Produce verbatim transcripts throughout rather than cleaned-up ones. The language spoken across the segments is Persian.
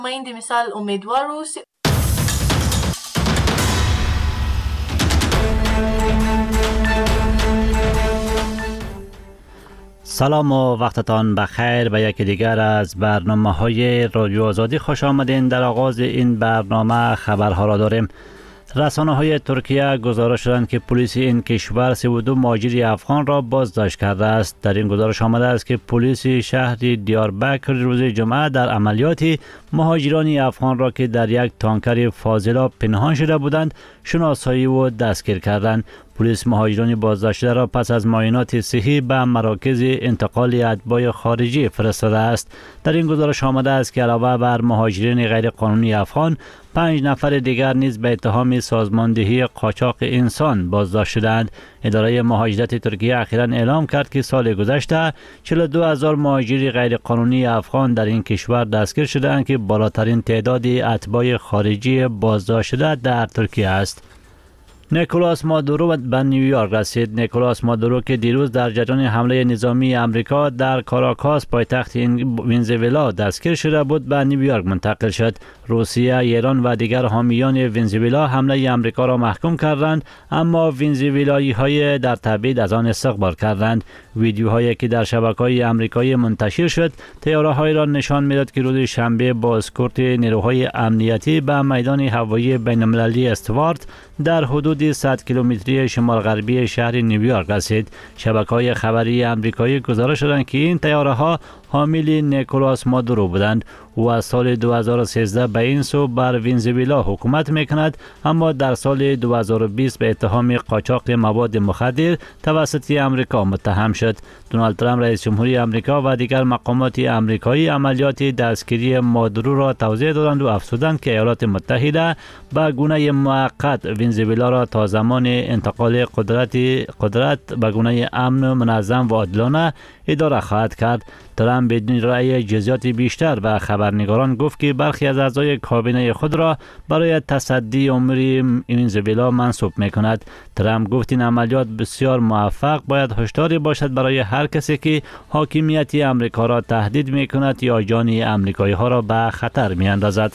مایند مثال امیدوار اوست. سلام و وقتتان بخیر. به یکی دیگر از برنامه های رادیو آزادی خوش آمدین. در آغاز این برنامه خبرها را داریم. رسانه های ترکیه گزارش دادند که پلیس این کشور سی و دو مهاجر افغان را بازداشت کرده است. در این گزارش آمده است که پلیس شهر دیاربکر روز جمعه در عملیاتی مهاجران افغان را که در یک تانکر فاضلا پنهان شده بودند شناسایی و دستگیر کردند. پلیس مهاجران بازداشته را پس از معاینات صحی به مراکز انتقال اتباع خارجی فرستاده است. در این گزارش آمده است که علاوه بر مهاجرین غیرقانونی افغان، پنج نفر دیگر نیز به اتهام سازماندهی قاچاق انسان بازداشت شدند. اداره مهاجرت ترکیه اخیراً اعلام کرد که سال گذشته چهل و دو هزار مهاجر غیرقانونی افغان در این کشور دستگیر شدند که بالاترین تعداد اتباع خارجی بازداشت شده در ترکیه است. نیکولاس مادورو به نیویورک رسید. نیکولاس مادورو که دیروز در جریان حمله نظامی امریکا در کاراکاس پایتخت ونزوئلا دستگیر شده بود به نیویورک منتقل شد. روسیه، ایران و دیگر حامیان ونزوئلا حمله امریکا را محکوم کردند، اما ونزوئلایی های در تبعید از آن استقبال کردند. ویدیوهایی که در شبکه‌های آمریکایی منتشر شد طیاره‌های را نشان می‌داد که روز شنبه با اسکورت نیروهای امنیتی به میدان هوایی بین‌المللی استوارت در حدود صد کیلومتری شمال غربی شهر نیویورک رسید. شبکه‌های خبری آمریکایی گزارش دادند که این طیاره‌ها حامل نیکولاس مادورو بودند. او از سال دو هزار و سیزده به این سو بر ونزوئلا حکومت میکند، اما در سال دو هزار و بیست به اتهام قاچاق مواد مخدر توسط امریکا متهم شد. دونالد ترامپ رئیس جمهوری امریکا و دیگر مقامات امریکایی عملیات دستگیری مادورو را توضیح دادند و افزودند که ایالات متحده به گونه موقت ونزوئلا را تا زمان انتقال قدرت قدرت به گونه امن، منظم و عادلانه اداره خواهد کرد. ترامپ بدون رأی جزئیات بیشتر به خبرنگاران گفت که برخی از اعضای کابینه خود را برای تصدی امور ونزوئلا منصوب می‌کند. ترامپ گفت این عملیات بسیار موفق باید هشداری باشد برای هر کسی که حاکمیت امریکا را تهدید می‌کند یا جان امریکایی‌ها را به خطر می‌اندازد.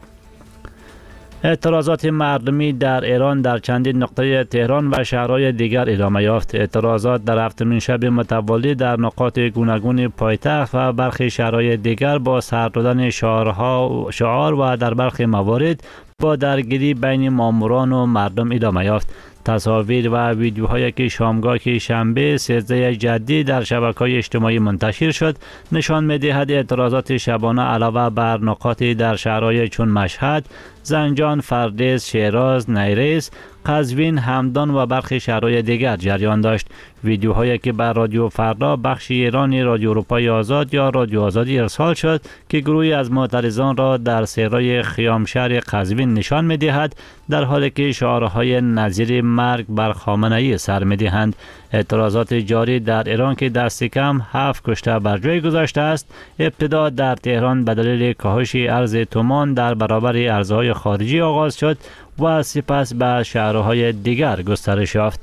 اعتراضات مردمی در ایران در چندین نقطه تهران و شهرهای دیگر ادامه یافت. اعتراضات در هفتمین شب متوالی در نقاط گوناگون پایتخت و برخی شهرهای دیگر با سر دادن شعارها شعار و در برخی موارد با درگیری بین ماموران و مردم ادامه یافت. تصاویر و ویدیوهایی که شامگاه شنبه سیزده جدی در شبکه‌های اجتماعی منتشر شد نشان می‌دهد اعتراضات شبانه علاوه بر نقاطی در شهرهای چون مشهد، زنجان، فردیس، شیراز، نیریز، قزوین، همدان و برخی شهرهای دیگر جریان داشت. ویدیوهایی که بر رادیو فردا بخش ایرانی رادیو اروپای آزاد یا رادیو آزادی ارسال شد که گروهی از معترضان را در صحرای خیام شهر قزوین نشان می‌دهد در حالی که شعارهای نظیر مرگ بر خامنه‌ای سر می‌دهند. اعتراضات جاری در ایران که دست کم هفت کشته بر جای گذاشته است، ابتدا در تهران به دلیل کاهش ارز تومان در برابر ارزهای خارجی آغاز شد و سپس به شهرهای دیگر گسترش یافت.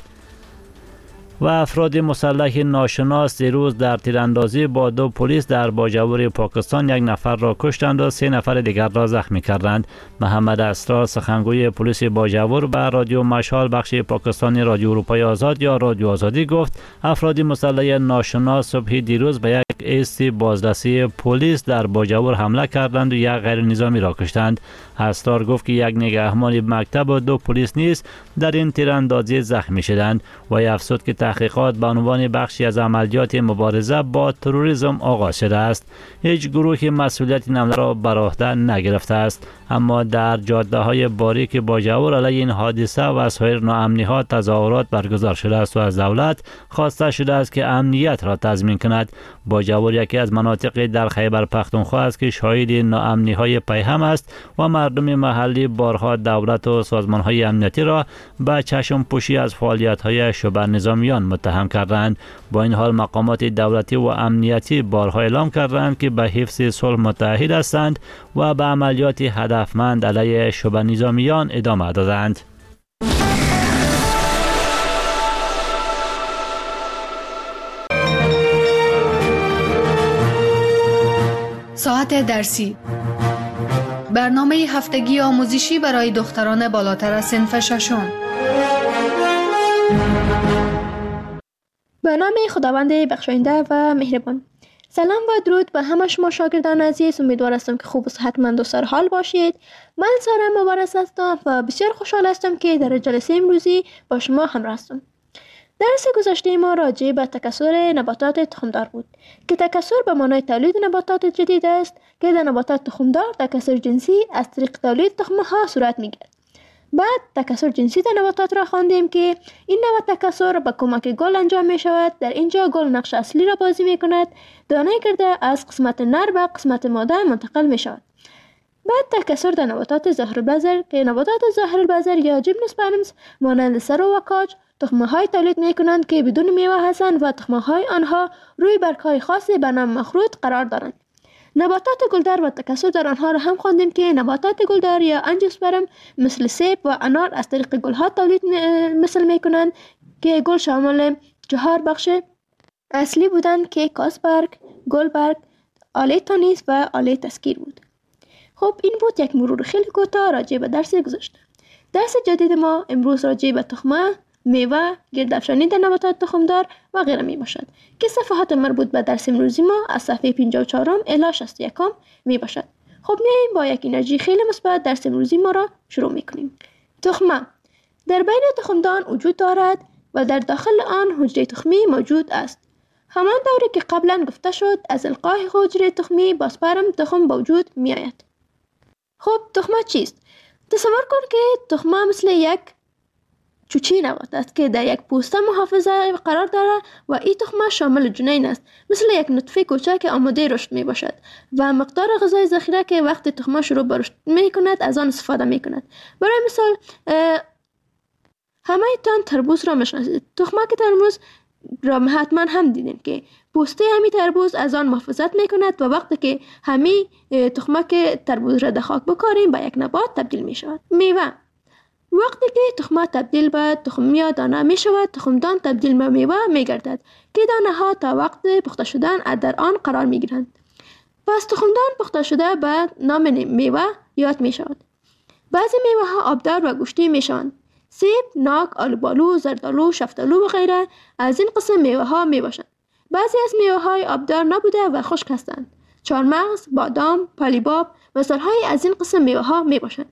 و افراد مسلح ناشناس دیروز در تیراندازی با دو پلیس در باجوور پاکستان یک نفر را کشتند و سه نفر دیگر را زخمی کردند. محمد اسرار سخنگوی پلیس باجوور به رادیو مشال بخش پاکستانی رادیو اروپای آزاد یا رادیو آزادی گفت افراد مسلح ناشناس صبح دیروز به یک ایست بازرسی پلیس در باجوور حمله کردند و یک غیر نظامی را کشتند. اسرار گفت که یک نگهبان مکتب و دو پلیس نیز در این تیراندازی زخمی شدند و افزود که تحقیقات به عنوان بخشی از عملیات مبارزه با تروریسم آغاز شده است. هیچ گروهی مسئولیت این حمله را بر عهده نگرفته است، اما در جاده های باریک باجوور علیه این حادثه و سایر ناامنی ها تظاهرات برگزار شده است و از دولت خواسته شده است که امنیت را تضمین کند. باجوور یکی از مناطق در خیبر پختونخوا است که شاهد ناامنی های پیهم است و مردم محلی بارها دولت و سازمان های امنیتی را به چشم پوشی از فعالیت های شبه نظامیان متهم کردند. با این حال مقامات دولتی و امنیتی بارها اعلام کردند که به حفظ صلح متعهد هستند و به عملیات هدفمند علیه شبه نظامیان ادامه دادند. ساعت درسی برنامه هفتگی آموزشی برای دختران بالاتر از صنف ششم. به نام خداوند بخشاینده و مهربان. سلام و درود به همه شما شاگردان عزیز. امیدوار هستم که خوب و صحتمند و سرحال باشید. من سارا مبارز هستم و بسیار خوشحال هستم که در جلسه امروزی با شما همراه هستم. درس گذشته ما راجع به تکثر نباتات تخمدار بود که تکثر به معنای تولید نباتات جدید است که در نباتات تخمدار تکثر جنسی از طریق تولید تخمها صورت میگیرد. بعد تکثر جنسی در نباتات را خواندیم که این نوع تکثر با کمک گل انجام می شود. در اینجا گل نقش اصلی را بازی می کند. دانه گرده از قسمت نر به قسمت ماده منتقل می شود. بعد تکثر در نباتات ظاهرالبذر که نباتات ظاهرالبذر یا جیمنوسپرمز مانند سرو و کاج تخمه های تولید می کنند که بدون میوه هستند و تخمه های آنها روی برگ های خاصی به نام مخروط قرار دارند. نباتات گلدار و تکثر در آنها را هم خواندیم که نباتات گلدار یا انژیوسپرم مثل سیب و انار از طریق گلها تولید مثل می کنند که گل شامل چهار بخش اصلی بودند که کاسبرگ، گلبرگ، آله تانیس و آله تسکیر بود. خب این بود یک مرور خیلی کوتاه راجع به درس گذشته. درس جدید ما امروز راجع به تخمه، میوه، گردافشانی در نباتات تخمدار و غیره می باشد که صفحات مربوط به درس امروزی ما از صفحه پنجاه و چهار الی شصت و یک می باشد. خب میاییم با یک انرژی خیلی مثبت درس امروزی ما را شروع می کنیم. تخمه در بین تخمدان وجود دارد و در داخل آن حجره تخمی موجود است. همان دوری که قبلا گفته شد از القاء حجره تخمی با سپرم تخم به وجود می آید. خب تخمه چیست؟ تصور کن که تخمه مثل یک چوچی نبات است که در یک پوسته محافظه قرار دارد و این تخمه شامل جنین است، مثل یک نطفه کوچک که آماده رشد می باشد و مقدار غذای ذخیره که وقتی تخمه شروع به رشد می کند از آن استفاده می کند. برای مثال همه تان تربوز را میشناسید. تخمه که تربوز را حتما هم دیدین که پوسته همی تربوز از آن محافظت می کند و وقتی که همی تخمه که تربوز را در خاک بکاریم به یک نبات تبدیل می شود. میوه وقتی که تخمه تبدیل به تخم یا دانه می شود، تخمدان تبدیل به میوه می گردد که دانه ها تا وقت پخته شدن در آن قرار می گیرند. پس تخمدان پخته شده به نام میوه یاد می شود. بعضی میوه ها آبدار و گوشتی می شوند. سیب، ناک، آلوبالو، زردالو، شفتالو و غیره از این قسم میوه ها می باشند. بعضی از میوه های آبدار نبوده و خشک هستند. چهارمغز، بادام، پالیباب مثال های از این قسم میوه ها می باشند.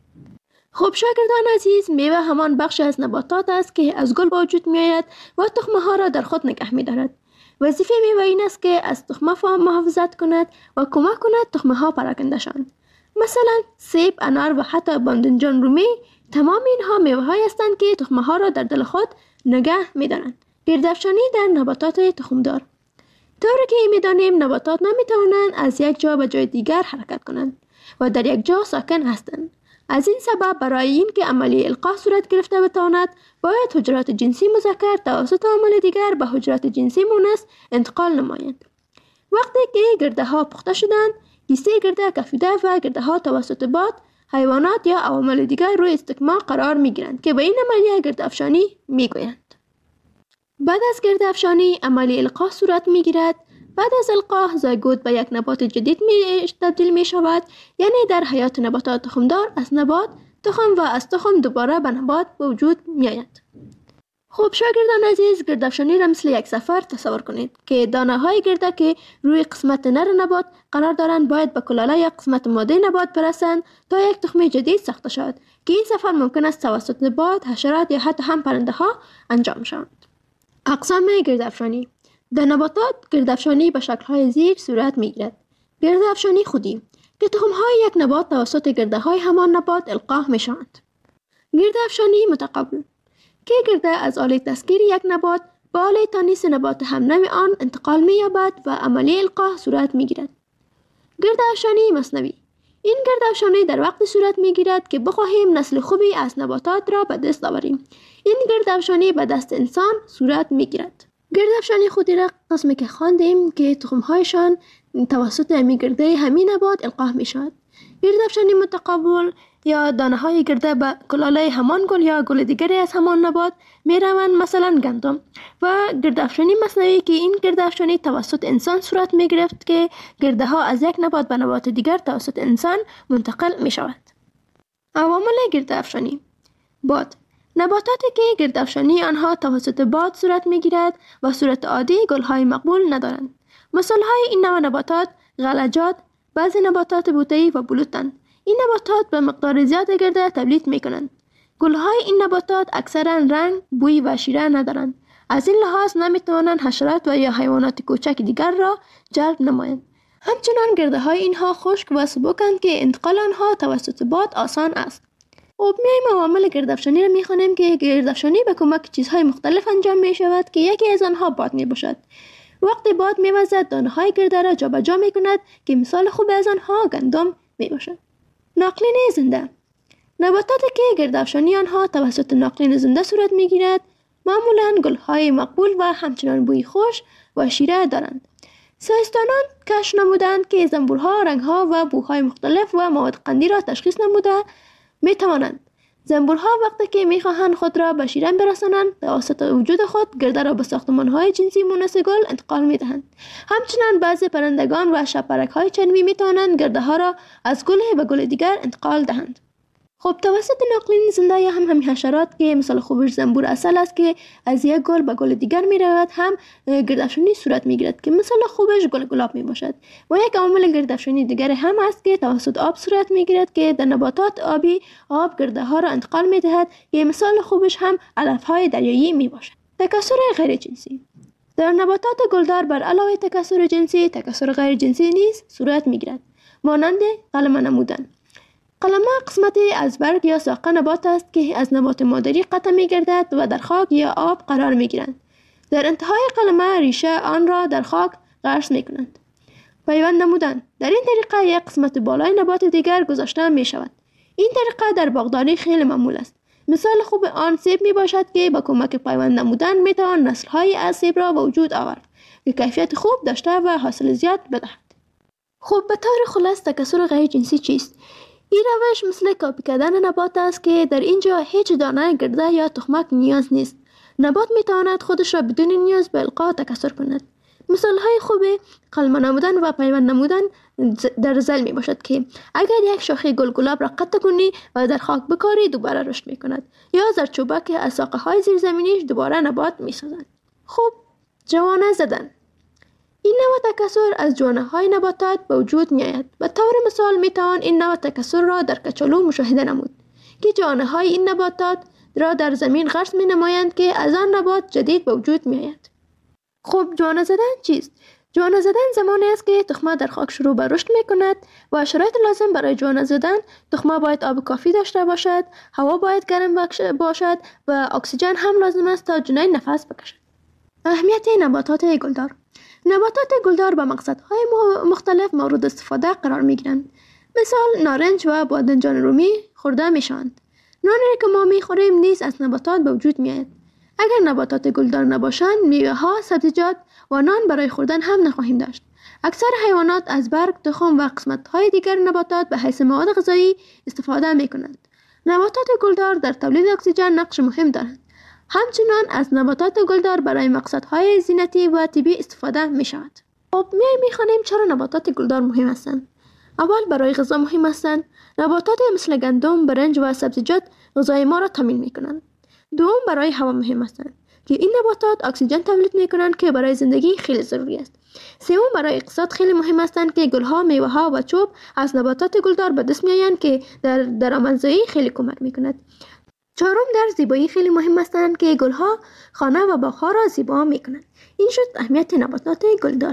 خب شاگردان عزیز، میوه همان بخش از نباتات است که از گل به وجود می آید و تخمه ها را در خود نگه می دارد. وظیفه میوه این است که از تخمه محافظت کند و کمک کند تخمه ها پراکنده شوند. مثلا سیب، انار و حتی بادمجان رومی تمام اینها میوه های هستند که تخمه ها را در دل خود نگه می دارند. گردافشانی در نباتات تخمدار. طوری که می دانیم نباتات نمی توانند از یک جا به جای دیگر حرکت کنند و در یک جا ساکن هستند. از این سبب برای این که عملیه القاء صورت گرفته بتواند باید حجرات جنسی مذکر توسط عامل دیگر به حجرات جنسی مؤنث انتقال نمایند. وقتی که گرده ها پخته شدند، کیسه گرده کفیده و گرده ها توسط باد، حیوانات یا عوامل دیگر روی استکمام قرار می گیرند که به این عملیه گردافشانی می گویند. بعد از گردافشانی عملیه القاء صورت می گیرد. بعد از القاء زایگوت به یک نبات جدید می تبدیل می شود، یعنی در حیات نباتات تخمدار از نبات تخم و از تخم دوباره به نبات به وجود می آید. خب شاگردان عزیز، گردافشانی را مثل یک سفر تصور کنید که دانه های گرده که روی قسمت نر نبات قرار دارند باید به کلاله یک قسمت ماده نبات برسند تا یک تخم جدید ساخته شود که این سفر ممکن است توسط باد، حشرات یا حتی هم پرنده ها انجام شود. اقسام گردافشانی در نباتات گردافشانی به شکل‌های زیر صورت می‌گیرد. گردافشانی خودی که تخم‌های یک نبات توسط گرده‌های همان نبات القاء می‌شوند. گردافشانی متقابل که گرده از آله تسکیر یک نبات به آله تانیس نبات همنوع آن انتقال می‌یابد و عملیه القاء صورت می‌گیرد. گردافشانی مثنوی این گردافشانی در وقت صورت می‌گیرد که بخواهیم نسل خوبی از نباتات را به دست آوریم. این گردافشانی به دست انسان صورت می‌گیرد. گردافشانی خودی را قسمی که خواندیم که تخمهایشان توسط همی گرده همین نبات القاء می شود. گردافشانی متقابل یا دانه های گرده به کلاله همان گل یا گل دیگری از همان نبات می روند، مثلا گندم، و گردافشانی مصنوعی که این گردافشانی توسط انسان صورت می گرفت که گرده ها از یک نبات به نبات دیگر توسط انسان منتقل می شود. عوامل گردافشانی: باد. نباتاتی که گردافشانی آنها توسط باد صورت می گیرد و صورت عادی گل های مقبول ندارند. مثال های این نوع نباتات غلجات، بعضی نباتات بوته‌ای و بلوطند. این نباتات به مقدار زیاد گرده تولید می کنند. گل های این نباتات اکثرا رنگ، بوی و شیره ندارند. از این لحاظ نمی توانند حشرات و یا حیوانات کوچک دیگر را جلب نمایند. همچنان گرده های اینها خشک و سبکند که انتقال آنها توسط باد آسان است. خب میایم عوامل گردافشانی را میخوانیم که گردافشانی به کمک چیزهای مختلف انجام می شود که یکی از آنها باد می باشد. وقتی باد می وزد دانه های گرده را جابجا می کند که مثال خوب از آنها گندم می باشد. ناقلین زنده. نباتاتی که گردافشانی آنها توسط ناقلین زنده صورت می گیرد معمولا گل های مقبول و همچنان بوی خوش و شیره دارند. ساینسدانان کشف نمودند که زنبورها رنگها و بوهای مختلف و مواد قندی را تشخیص نموده می توانند. زنبورها وقتی که می خواهند خود را به شیرین برسانند توسط وجود خود گرده را به ساختمان‌های جنسی مونس گل انتقال می دهند. همچنان بعضی پرندگان و شبپرک‌های چرمی می توانند گرده ها را از گل به گل دیگر انتقال دهند. خب توسط ناقلین زنده یا هم همین حشرات که مثال خوبش زنبور اصل است که از یک گل به گل دیگر می رود هم گردافشانی صورت می گیرد که مثال خوبش گل گلاب می باشد. و یک عامل گردافشانی دیگر هم است که توسط آب صورت می گیرد که در نباتات آبی آب گرده ها را انتقال می دهد که مثال خوبش هم علف های دریایی می باشد. تکثر غیر جنسی. در نباتات گلدار بر علاوه تکثر جنسی تکثر غیر جنسی نیز صورت می گیرد، مانند قلمه نمودن. قلمه قسمتی از برگ یا ساق نبات است که از نبات مادری قطع می گردد و در خاک یا آب قرار می گیرند. در انتهای قلمه ریشه آن را در خاک غرس می کنند. پیوند نمودن. در این طریقه یک قسمت بالای نبات دیگر گذاشته می شود. این طریقه در باغداری خیلی معمول است. مثال خوب آن سیب می باشد که با کمک پیوند نمودن می توان نسل های از سیب را به وجود آورد که کیفیت خوب داشته و حاصل زیاد بدهد. خب به طور خلاص تکثر غیر جنسی چیست؟ این روش مثل کاپی کردن نبات است که در اینجا هیچ دانه گرده یا تخمک نیاز نیست. نبات می تواند خودش را بدون نیاز به القا تکثر کند. مثال های خوب قلمه نمودن و پیوند نمودن در زل می باشد که اگر یک شاخه گل گلاب را قطع کنی و در خاک بکاری دوباره رشد می کند، یا زردچوبه که از ساقه های زیرزمینیش دوباره نبات می سازد. خوب جوانه زدن. این نوع تکثر از جوانه های نباتات به وجود می آید. به طور مثال می توان این نوع تکثر را در کچالو مشاهده نمود که جوانه های این نباتات را در زمین غرس می نمایند که از آن نبات جدید به وجود می آید. خب جوانه زدن چیست؟ جوانه زدن زمانی است که تخمه در خاک شروع به رشد می کند و شرایط لازم برای جوانه زدن: تخمه باید آب کافی داشته باشد، هوا باید گرم باشد و اکسیژن هم لازم است تا جنین نفس بکشد. اهمیت نباتات گلدار. نباتات گلدار با مقصدهای مختلف مورد استفاده قرار می گیرند. مثال نارنج و بادنجان رومی خورده می شوند. نانی که ما می خوریم نیز از نباتات به وجود می آید. اگر نباتات گلدار نباشند میوه ها، سبزیجات و نان برای خوردن هم نخواهیم داشت. اکثر حیوانات از برگ، تخم و قسمت های دیگر نباتات به حیث مواد غذایی استفاده می کنند. نباتات گلدار در تولید اکسیژن نقش مهم دارند. همچنان از نباتات گلدار برای مقصدهای زینتی و طبی استفاده می شود. خب میایم میخوانیم چرا نباتات گلدار مهم هستند. اول برای غذا مهم هستند. نباتات مثل گندم، برنج و سبزیجات غذای ما را تامین می کنند. دوم برای هوا مهم هستند که این نباتات اکسیژن تولید می کنند که برای زندگی خیلی ضروری است. سوم برای اقتصاد خیلی مهم هستند که گلها، میوه ها و چوب از نباتات گلدار به دست می آیند که در درآمدزایی خیلی کمک می کند. چهارم در زیبایی خیلی مهم هستند که گلها خانه و باغها را زیبا می کنند. این شد اهمیت نباتات گلدار.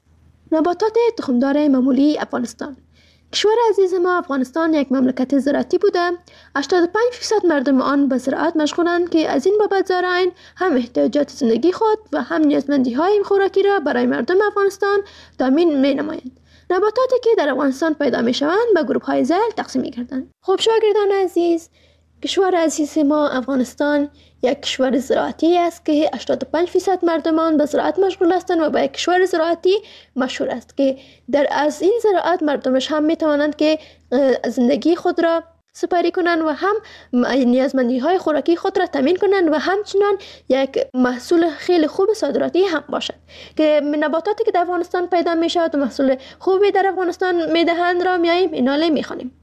نباتات تخمدار معمولی افغانستان. کشور عزیز ما افغانستان یک مملکت زراعتی بوده. هشتاد و پنج درصد مردم آن به زراعت مشغولند که از این بابت زارعین هم احتیاجات زندگی خود و هم نیازمندی های خوراکی را برای مردم افغانستان تامین می نمایند. نباتاتی که در افغانستان پیدا می شوند به گروه های ذیل تقسیم می گردند. خب شاگردان عزیز، کشور عزیز ما افغانستان یک کشور زراعتی است که هشتاد و پنج درصد مردمان به زراعت مشغول هستند و به یک کشور زراعتی مشهور است که در از این زراعت مردمش هم می توانند که زندگی خود را سپری کنند و هم نیازمندی های خوراکی خود را تامین کنند و همچنان یک محصول خیلی خوب صادراتی هم باشد که نباتاتی که در افغانستان پیدا می شود و محصول خوبی در افغانستان می دهند را میاییم ایناله می خوانیم.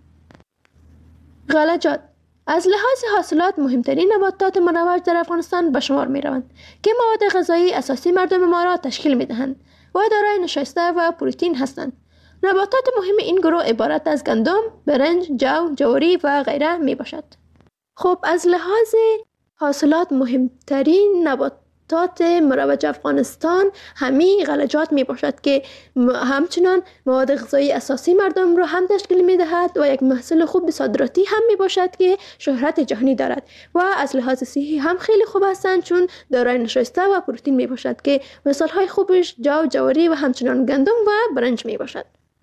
غلجات از لحاظ حاصلات مهمترین نباتات مروج در افغانستان به شمار می روند که مواد غذایی اساسی مردم ما را تشکیل می دهند و دارای نشایسته و پروتئین هستند. نباتات مهم این گروه عبارت از گندم، برنج، جو، جواری و غیره می باشد. خب از لحاظ حاصلات مهمترین نباتات مروج افغانستان همین غلجات می باشد که همچنان مواد غذایی اساسی مردم را هم تشکیل می دهد و یک محصول خوب صادراتی هم می باشد که شهرت جهانی دارد و از لحاظ صحی هم خیلی خوب هستند چون دارای نشایسته و پروتئین می باشد که مثال های خوبش جو، جواری و همچنان گندم و برنج می باشد.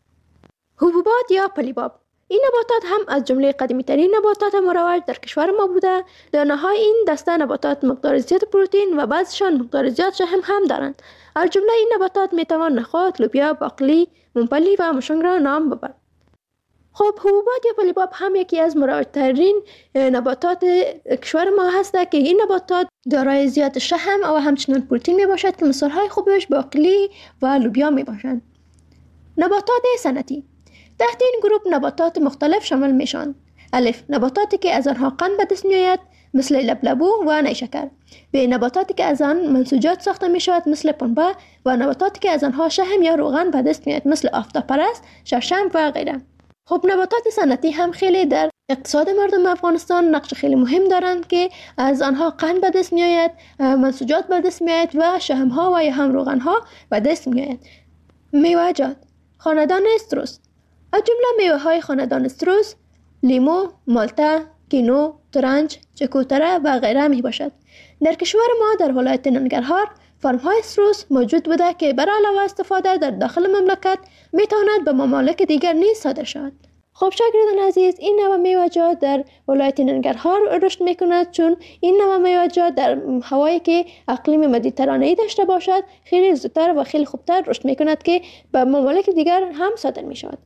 حبوبات یا پلیباب این نباتات هم از جمله قدیمی ترین نباتات مروج در کشور ما بوده. دانه‌های این دسته نباتات مقدار زیاد پروتئین و بعضشان مقدار زیاد شحم هم دارند. از جمله این نباتات میتوان نخود، لوبیا، باقلی، ممپلی و مشنگ را نام ببرد. خب حبوبات یا پلیباب هم یکی از مروج ترین نباتات کشور ما هسته که این نباتات دارای زیاد شحم و همچنان پروتئین می باشد که مثالهای خوبش باقلی و لوبیا می باشند. نباتات صنعتی تحت این گروه نباتات مختلف شامل میشوند. الف نباتاتی که از آنها قند به دست میآید مثل لبلبو و نیشکر. به نباتاتی که از آن منسوجات ساخته می شود مثل پنبه و نباتاتی که از آنها شحم یا روغن به دست میآید مثل آفتابپرست، شرشم و غیره. خب نباتات صنعتی هم خیلی در اقتصاد مردم افغانستان نقش خیلی مهم دارند که از آنها قند به دست میآید، منسوجات به دست میآید و شحم ها و یا هم روغن ها به دست میآید. میوه‌جات خاندان استروس از جمله میوه های خاندان استروس لیمو، مالتا، کینو، ترنج، چکوتره و غیره می باشد. در کشور ما در ولایت ننگرهار فرم های استروس موجود بوده که برای علاوه استفاده در داخل مملکت می تواند به ممالک دیگر نیز صادر شود. خب شاگردان عزیز این نوع میوه‌جات در ولایت ننگرهار رشد می کند چون این نوع میوه‌جات در هوایی که اقلیم مدیترانه‌ای داشته باشد خیلی زودتر و خیلی خوبتر رشد می کند که به ممالک دیگر هم صادر می شود.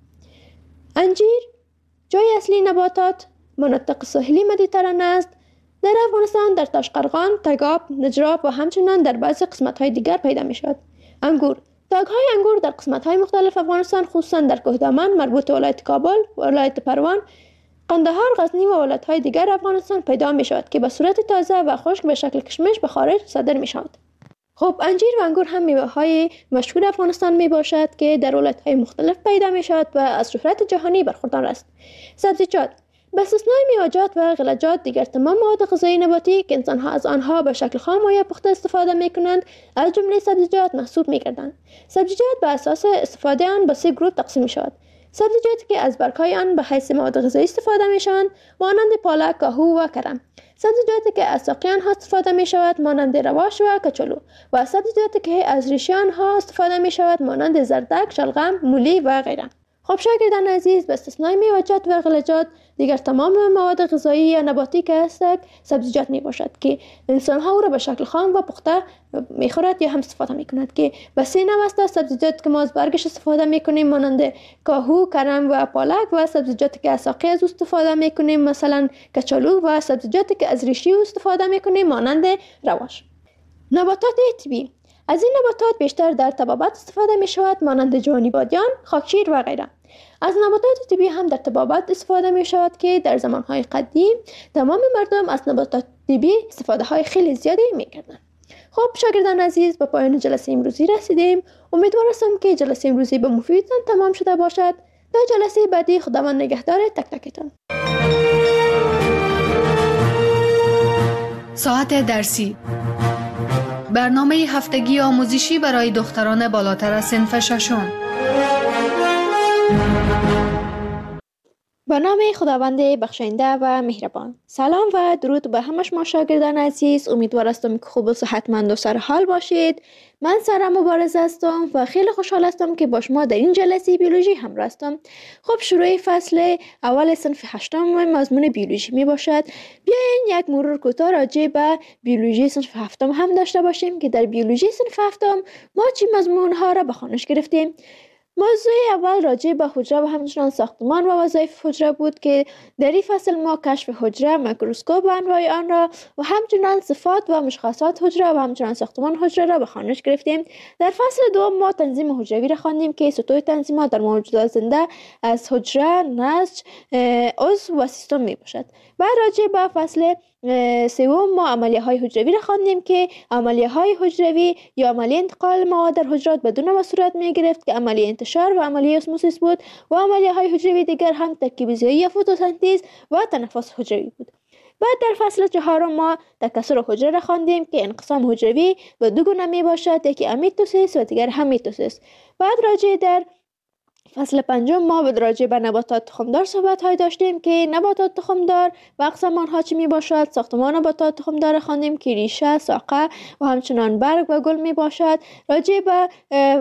انجیر جای اصلی نباتات مناطق ساحلی مدیترانه است. در افغانستان در تاشقرغان، تگاب، نجراب و همچنان در بعضی قسمت‌های دیگر پیدا می شود. انگور تاگ‌های انگور در قسمت‌های مختلف افغانستان خصوصا در کوهدامن مربوط ولایت کابل، ولایت پروان، قندهار، غزنی و ولایت‌های دیگر افغانستان پیدا می شود که به صورت تازه و خشک به شکل کشمش به خارج صادر می شود. خب انجیر و انگور هم میوه‌های مشهور افغانستان می باشد که در ولایت‌های مختلف پیدا می شود و از شهرت جهانی برخوردار است. سبزیجات به استثنای میوه‌جات و غلجات دیگر تمام مواد غذایی نباتی که انسان‌ها از آنها به شکل خام و یا پخته استفاده می‌کنند از جمله سبزیجات محسوب می‌گردند. سبزیجات به اساس استفاده آن به سه گروه تقسیم می‌شود. سبزیجاتی که از برگ‌های آن به حیث مواد غذایی استفاده می‌شوند مانند پالک، کاهو و کرم. سبزیجاتی که از ساقه آنها استفاده می‌شود مانند رواش و کچالو و سبزیجاتی که از ریشه آنها استفاده می‌شود مانند زردک، شلغم، مولی و غیره. خب شاگردان عزیز به استثنای میوه‌جات و غلجات دیگر تمام مواد غذایی یا نباتی که هستند سبزیجات می باشد که انسان ها او را به شکل خام و پخته می خورد یا هم استفاده می کند که به سه نوع است. سبزیجات که ما از برگش استفاده می کنیم مانند کاهو، کرم و پالک و سبزیجاتی که از ساقه از استفاده می کنیم مثلا کچالو و سبزیجاتی که از ریشه استفاده می کنیم مانند رواش. نباتات طبیعی از این نباتات بیشتر در طبابت استفاده می شود مانند جوانی بادیان، خاکشیر و غیره. از نباتات طبیعی هم در طبابت استفاده می شود که در زمانهای قدیم تمام مردم از نباتات طبیعی استفاده های خیلی زیادی می کردند. خب شاگردان عزیز به پایان جلسه امروزی رسیدیم. امیدوار هستم که جلسه امروزی به مفیدتان تمام شده باشد. تا جلسه بعدی خداوند نگهدار تک تکتان. ساعت درسی برنامه هفتگی آموزشی برای دختران بالاتر از صنف ششم. به نام خداوند بخشنده و مهربان. سلام و درود به همه شما شاگردان عزیز. امیدوار هستم که خوب و صحتمند و سرحال باشید. من سارا مبارز هستم و خیلی خوشحال هستم که با شما در این جلسه بیولوژی همراه هستم. خب شروع فصل اول صنف هشتم مضمون بیولوژی می باشد. بیاین یک مرور کوتاه راجع به بیولوژی صنف هفتم هم داشته باشیم که در بیولوژی صنف هفتم ما چی مضمون ها را به خوانش گرفتیم. موضوع اول راجع به حجره و همچنان ساختمان و وظایف حجره بود که در این فصل ما کشف حجره، میکروسکوپ و انواع آن را و همچنان صفات و مشخصات حجره و همچنان ساختمان حجره را به خوانش گرفتیم. در فصل دوم ما تنظیم حجروی را خواندیم که سطوح تنظیمات در موجودات زنده از حجره، نسج، عضو و سیستم می باشد. بعد راجع به فصل سوم ما عملیه های حجروی را خواندیم که عملیه های حجروی یا عملیه انتقال مواد در حجرات بدون و صورت می گرفت که عملیه انتشار و عملیه اسموسیس بود و عملیه های حجروی دیگر هم ترکیب ضیایی یا فتوسنتز و تنفس حجروی بود. بعد در فصل چهارم ما تکثر حجره را خواندیم که انقسام حجروی به دو گونه می باشد، یکی امیتوسیس و دیگر هم میتوسیس. بعد راجع در فصل پنجم ما به راجع به نباتات تخمدار صحبت های داشتیم که نباتات تخمدار و اقسام آنها چی می باشد. ساختمان نباتات تخمدار خواندیم که ریشه، ساقه و همچنان برگ و گل می باشد. راجع به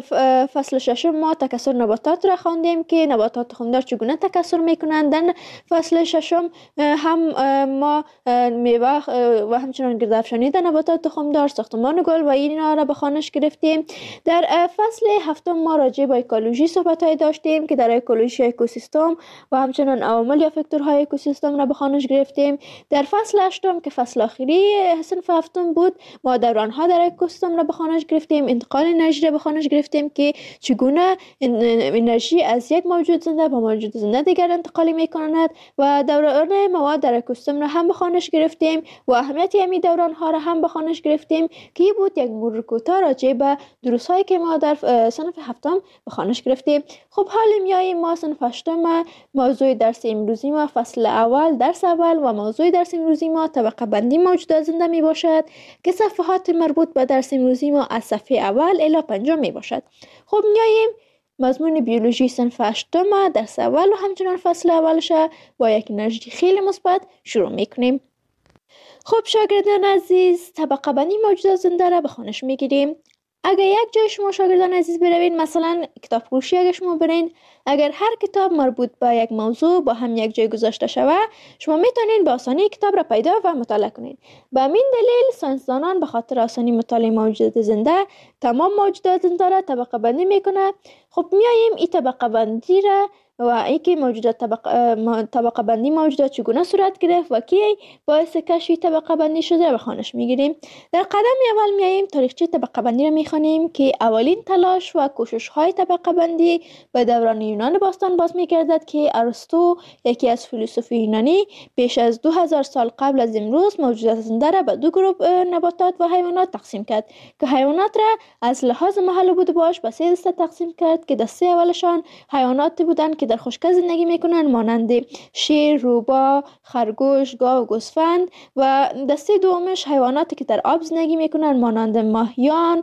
فصل ششم ما تکثر نباتات را خواندیم که نباتات تخمدار چگونه تکثر می کنند. در فصل ششم هم ما میوه و همچنان گردافشانی در نباتات تخمدار، ساختمان گل و اینا را به خوانش گرفتیم. در فصل هفتم ما راجع به اکولوژی صحبت های داشتیم که در اکولوژی اکوسیستم و همچنان عوامل یا فاکتورهای اکوسیستم را به خوانش گرفتیم. در فصل هشتم که فصل آخری صنف هفتم بود ما دورانها در اکوسیستم را به خوانش گرفتیم. انتقال انرژی را به خوانش گرفتیم که چگونه انرژی از یک موجود زنده به موجود زنده دیگر انتقال می کند و دوران مواد در اکوسیستم را هم به خوانش گرفتیم و اهمیت همین دورانها را هم به خوانش گرفتیم که بود یک مرور کوتاه راجع به دروس‌هایی که ما در صنف هفتم به خوانش گرفتیم. خب حال میاییم ما صنف هشتم موضوع درس امروزی ما فصل اول درس اول و موضوع درس امروزی ما طبقه بندی موجودات زنده می باشد که صفحات مربوط به درس امروزی ما از صفحه اول الی پنجم می باشد. خب میاییم مضمون بیولوژی صنف هشتم درس اول و همچنان فصل اولش با یک انرژی خیلی مثبت شروع میکنیم. خب شاگردان عزیز طبقه بندی موجودات زنده را به خوانش میگیریم. اگر یک جای شما شاگردان عزیز بروید، مثلا کتاب فروشی اگر شما برین، اگر هر کتاب مربوط به یک موضوع با هم یک جای گذاشته شود شما میتونین به آسانی کتاب را پیدا و مطالعه کنید. به همین دلیل ساینسدانان به خاطر آسانی مطالعه موجودات زنده تمام موجودات زنده را طبقه بندی میکنه. خب میاییم این طبقه بندی را و اینکه موجودات طبقه, طبقه بندی موجودات چگونه صورت گرفت و کی باعث کشف طبقه بندی شده به خوانش میگیریم. در قدم اول میاییم تاریخچه طبقه بندی را میخوانیم که اولین تلاش و کوشش های طبقه بندی به دوران یونان باستان باز میگردد که ارسطو یکی از فیلسوف یونانی بیش از دو هزار سال قبل از امروز موجودات زنده را به دو گروه نباتات و حیوانات تقسیم کرد که حیوانات را از لحاظ محل بود باش به سه دسته تقسیم کرد که دسته اولشان حیواناتی بودند که در خشکی زندگی میکنن مانند شیر، روباه، خرگوش، گاو و گوسفند و دسته دومش حیواناتی که در آب زندگی میکنن مانند ماهیان،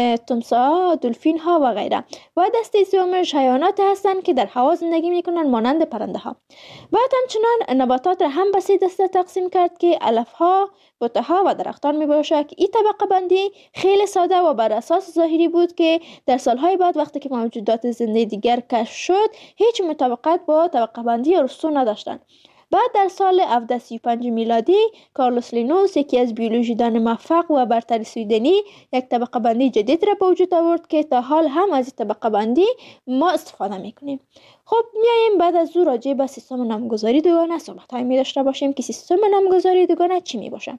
تمساح، دلفین ها و غیره و دسته سومش حیواناتی هستند که در هوا زندگی میکنن مانند پرنده ها. بعد همچنان نباتات را هم به سه دسته تقسیم کرد که علف ها، بوته ها و درختان می باشد. این طبقه بندی خیلی ساده و بر اساس ظاهری بود که در سالهای بعد وقتی که موجودات زنده دیگر کشف شد هیچ مطابقت با طبقه بندی ارسطو نداشتند. بعد در سال هفتصد و سی و پنج میلادی کارلوس لینوس یکی از بیولوژیدان موفق و برتر سویدنی یک طبقه بندی جدید را به وجود آورد که تا حال هم از این طبقه بندی ما استفاده میکنیم. خب میایم بعد از او راجع به سیستم نامگذاری دوگانه صحبت های می داشته باشیم که سیستم نامگذاری دوگانه چی می باشه.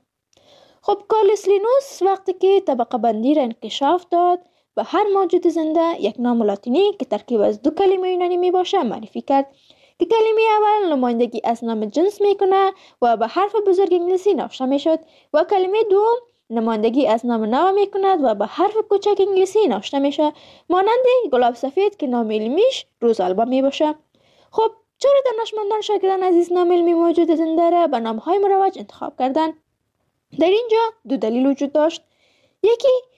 خب کارلوس لینوس وقتی که طبقه بندی را انکشاف داد به هر موجود زنده یک نام لاتینی که ترکیب از دو کلمه یونانی می باشه معرفی کرد که کلمه اول نمایندگی از نام جنس میکنه و به حرف بزرگ انگلیسی نوشته میشد و کلمه دوم نمایندگی از نام نو میکند و به حرف کوچک انگلیسی نوشته میشه مانند گلاب سفید که نام علمیش روزالبا می باشه. خب چرا دانشمندان شاگردان عزیز نام علمی موجود زنده را به نامهای مروج انتخاب کردند؟ در اینجا دو دلیل وجود داشت. یکی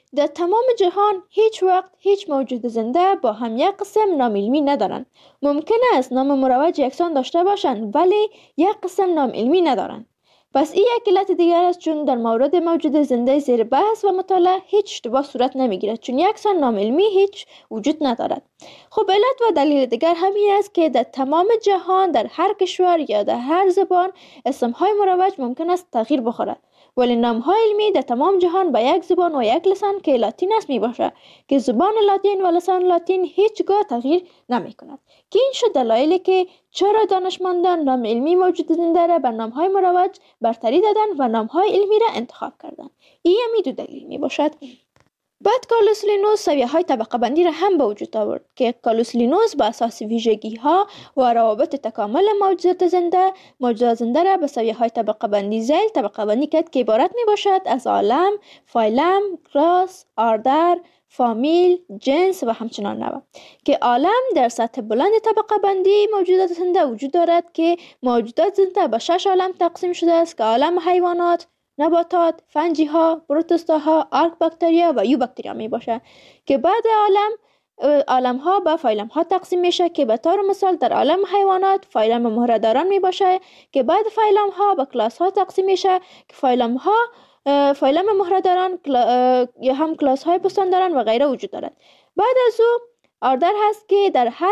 در تمام جهان هیچ وقت هیچ موجود زنده با هم یک قسم نام علمی ندارند. ممکن است نام مروج یکسان داشته باشند ولی یک قسم نام علمی ندارند. پس این یک علت دیگر است، چون در مورد موجود زنده زیر بحث و مطالعه هیچ اشتباه صورت نمیگیرد، چون یکسان نام علمی هیچ وجود ندارد. خب علت و دلیل دیگر همین است که در تمام جهان در هر کشور یا در هر زبان اسمهای مروج ممکن است تغییر بخورد، ولی نام‌های علمی در تمام جهان با یک زبان و یک لسان که لاتین است می باشد که زبان لاتین و لسان لاتین هیچگاه تغییر نمی کند. که این شد دلایلی که چرا دانشمندان نام علمی موجود زنده را بر نام‌های مروج برتری دادند و نام‌های علمی را انتخاب کردند. این همی دو دلیل می باشد. بعد کارلوس لینوس سویه‌های طبقه بندی را هم به وجود آورد که کارلوس لینوس با اساس ویژگی‌ها و روابط تکامل موجودات زنده موجودات زنده را به سویه‌های طبقه بندی ذیل طبقه بندی کرد که عبارت می باشد از عالم، فایلم، کلاس، آردر، فامیل، جنس و همچنان نوع. که عالم در سطح بلند طبقه بندی موجودات زنده وجود دارد که موجودات زنده به شش عالم تقسیم شده است که عالم حیوانات، نباتات، فنجی ها، پروتوستا ها، آرک باکتریا و یو باکتریا می باشه که بعد عالم عالم ها به فایلم ها تقسیم میشه که به طور مثال در عالم حیوانات فایلم مهره‌داران می باشه که بعد فایلم ها به کلاس ها تقسیم میشه که فایلم ها فایلم مهره‌داران یا هم کلاس های پستانداران و غیره وجود دارد. بعد از او آردر هست که در هر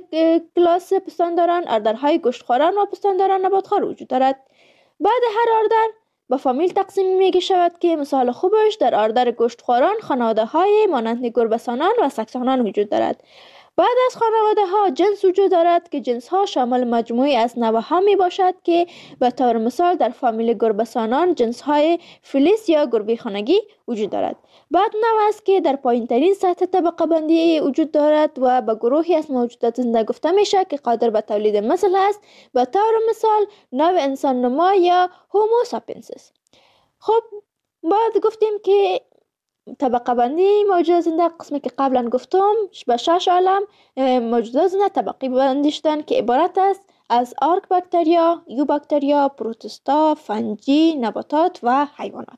کلاس پستانداران آردرهای گوشتخواران و پستانداران نباتخوار وجود دارد. بعد هر آردر با فامیل تقسیم میگه شود که مثال خوبش در آردر گوشتخواران خانواده های مانند گربه‌سانان و سگسانان وجود دارد. بعد از خانواده ها جنس وجود دارد که جنس ها شامل مجموعی از نوع ها می باشد که به طور مثال در فامیل گربه‌سانان جنس های فلیس یا گربه خانگی وجود دارد. بعد نوع است که در پایین ترین سطح طبقه بندی وجود دارد و به گروهی از موجودات زنده گفته میشه که قادر به تولید مثل است، به طور مثال نوع انسان نما یا هومو ساپینسیس. خب بعد گفتیم که طبقه بندی موجودات زنده قسمی که قبلا گفتم به شش عالم موجودات زنده طبقه بندی شدن که عبارت است از آرک باکتریا، یو باکتریا، پروتوستا، فنجی، نباتات و حیوانات.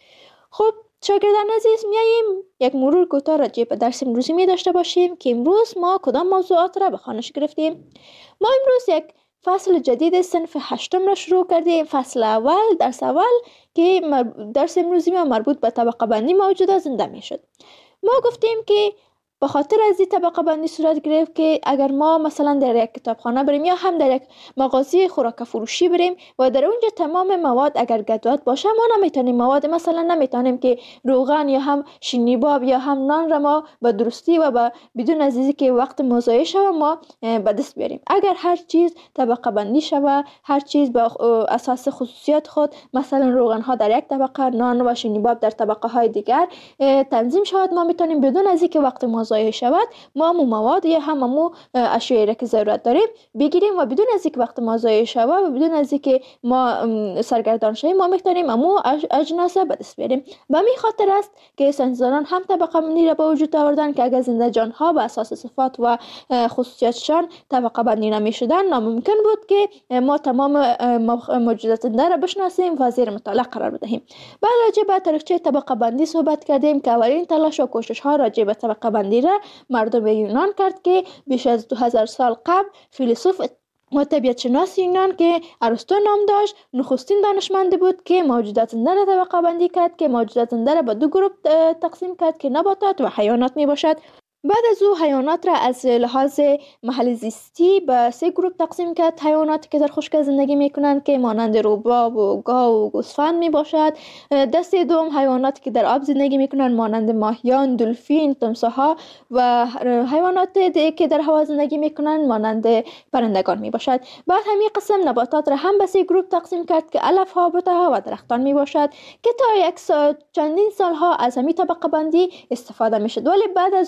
خب شاگردان عزیز، میاییم یک مرور کوتاه راجع به درس امروزی می داشته باشیم که امروز ما کدام موضوعات را به خوانش گرفتیم. ما امروز یک فصل جدید صنف هشتم را شروع کردیم. فصل اول، درس اول که درس امروزی ما مربوط به طبقه بندی موجودات زنده می شد. ما گفتیم که به خاطر از این طبقه بندی صورت گرفت که اگر ما مثلا در یک کتابخانه بریم یا هم در یک مغازه خوراک فروشی بریم و در اونجا تمام مواد اگر گدوات باشه، ما نمیتونیم مواد مثلا نمیتونیم که روغن یا هم شینیباب یا هم نان را ما به درستی و به بدون از اینکه که وقت مضایع شوه ما به دست بیاریم. اگر هر چیز طبقه بندی شوه، هر چیز به اساس خصوصیات خود، مثلا روغن ها در یک طبقه، نان و شینیباب در طبقه های دیگر تنظیم شود، ما میتونیم بدون از اینکه وقت ضایع شود ما مو مواد یا هم مو اشیایی را که ضرورت داریم بگیریم و بدون از اینکه وقت ما ضایع شود و بدون از اینکه ما سرگردان شویم ما میتونیم مو اجناس به دست بیاریم. به همین خاطر است که ساینسدانان هم طبقه بندی را به وجود آوردن که اگر زنده جان ها به اساس صفات و خصوصیاتشان طبقه بندی نمیشدن، ناممکن بود که ما تمام موجودات زنده را بشناسیم و زیر مطالعه قرار بدهیم. بعد راجع به تاریخچه طبقه بندی صحبت کردیم که اولین تلاش و کوشش ها راجع به طبقه بندی را مردم یونان کرد که بیش از دو هزار سال قبل فیلسوف و طبیعت شناس یونان که ارسطو نام داشت نخستین دانشمند بود که موجودات زنده را طبقه بندی کرد که موجودات زنده را به دو گروه تقسیم کرد که نباتات و حیوانات می باشد. بعد از او حیوانات را از لحاظ محل زیستی به سه گروه تقسیم کرد. حیواناتی که در خشکی زندگی میکنند که مانند روباب و گاو و گوسفند می باشد. دسته دوم حیواناتی که در آب زندگی میکنند مانند ماهیان، دلفین، تمساح‌ها و حیوانات دیگه که در هوا زندگی میکنند مانند پرندگان می باشد. بعد همین قسم نباتات را هم به سه گروه تقسیم کرد که علف ها، بوته و درختان می باشد که تا یک سال چندین سالها از همین طبقه بندی استفاده میشد. ولی بعد از او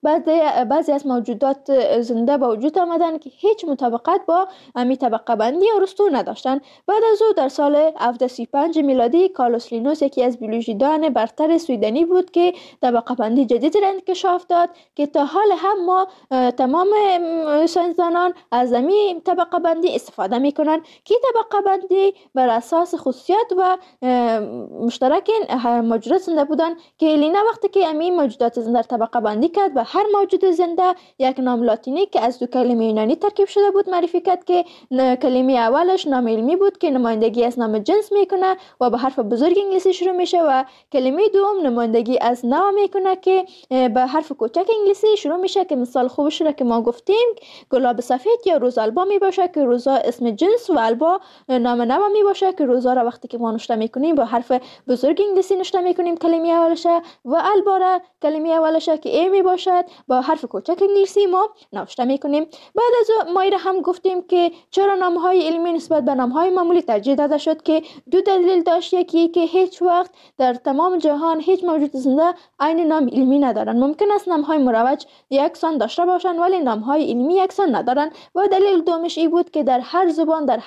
بعد بعضی از موجودات زنده به وجود آمدن که هیچ مطابقت با امی طبقه بندی ارسطو نداشتن. بعد از او در سال هفتصد و سی و پنج میلادی کارلوس لینوس یکی از بیولوژیدان برتر سویدنی بود که طبقه بندی جدید را انکشاف داد که تا حال هم ما تمام ساینسدانان از امی طبقه بندی استفاده میکنن که طبقه بندی بر اساس خصوصیات و مشترک موجودات زنده بودن که لینا وقتی که امی موجودات زنده طبقه بندی کرد و هر موجود زنده یک نام لاتینی که از دو کلمه یونانی ترکیب شده بود معرفی کرد که کلمه اولش نام علمی بود که نمایندگی از نام جنس میکنه و به حرف بزرگ انگلیسی شروع میشه و کلمه دوم نمایندگی از نوع میکنه که به حرف کوچک انگلیسی شروع میشه که مثال خوبش را که ما گفتیم گلاب سفید یا روز البا می باشه که روزا اسم جنس و البا نام نوع می باشه که روزا را وقتی که ما نوشته میکنیم با حرف بزرگ انگلیسی نوشته میکنیم کلمه اولشه و البا را کلمه اولشه که ای می باشد با حرف کوچک انگلیسی ما نوشته میکنیم. بعد از ما هم گفتیم که چرا نامهای علمی نسبت به نامهای معمولی ترجیح داده شد که دو دلیل داشت. یکی که هیچ وقت در تمام جهان هیچ موجود زنده عین نام علمی ندارن. ممکن است نامهای مروج یکسان داشته باشند ولی نامهای علمی یکسان ندارن. و دلیل دومش ای بود که در هر زبان در